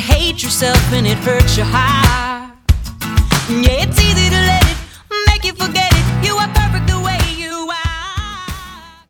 hate yourself and it hurts your heart. Yeah, it's easy to let it make you forget it.